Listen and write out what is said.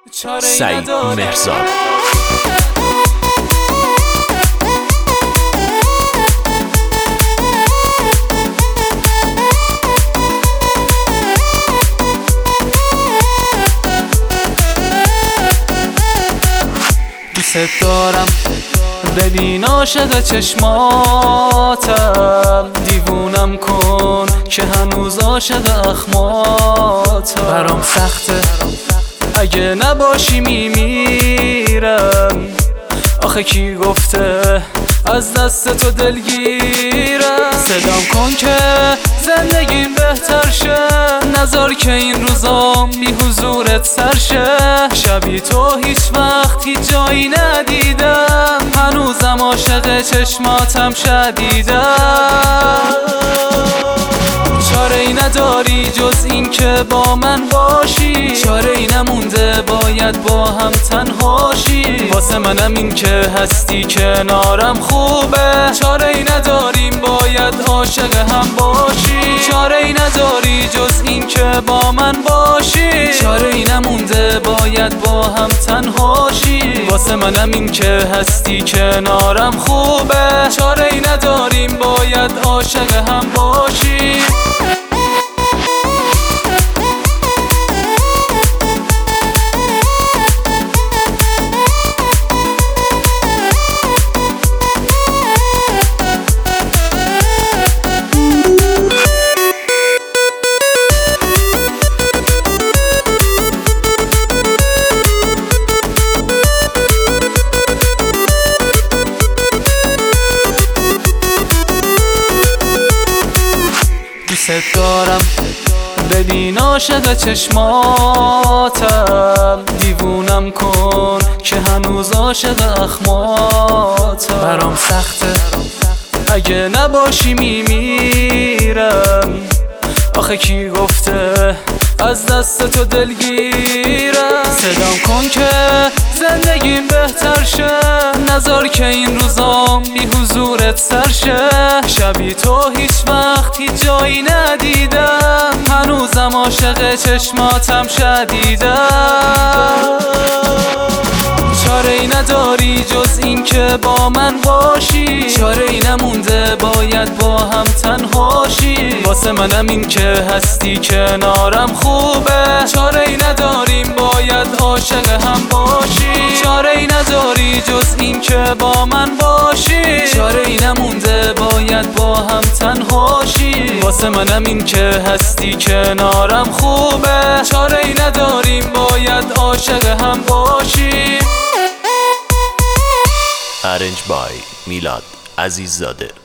سعید مهرزاد. دوست دارم ببین عاشق چشماتم، دیوونم کن که هنوز عاشق اخماتم. برام سخته اگه نباشی میمیرم، آخه کی گفته از دست تو دلگیرم. صدام کن که زندگیم بهتر شه، نذار که این روزام بی حضورت سر شه. شبی تو هیچ وقت هیچ جایی ندیدم، هنوزم عاشق چشماتم شدیدم. چاره ای نداری جز این که با من باشی، چاره ای نمونده باید با هم تنهاشی. واسه منم این که هستی کنارم خوبه، چاره ای نداریم باید عاشق هم باشی. چاره ای نداری جز این که با من باشی، چاره ای نمونده باید با هم تنهاشی. واسه منم این که هستی کنارم خوبه، چاره ای نداریم باید عاشق هم باشی. دوست دارم ببین عاشق چشماتم، دیوونم کن که هنوز عاشق اخماتم. برام سخته اگه نباشی میمیرم، آخه کی گفته از دست تو دلگیرم. صدام کن که زندگیم بهتر شه، نذار که این روزام بی حضورت سر شه. شبی تو هیچ وقت هیچ جایی ندیدم، هنوزم عاشق چشماتم شدیدم. چاره ای نداری جز این که با من باشی، چاره ای نمونده باید با هم تنهاشی. واسه منم این که هستی کنارم خوبه، چاره ای نداریم باید عاشق هم باشی. چاره ای نداری جز این که با من باشی، چاره ای نمونده باید با هم تنهاشی. واسه منم این که هستی کنارم خوبه، چاره ای نداریم باید عاشق هم باشی. ارنج بای میلاد عزیززاده.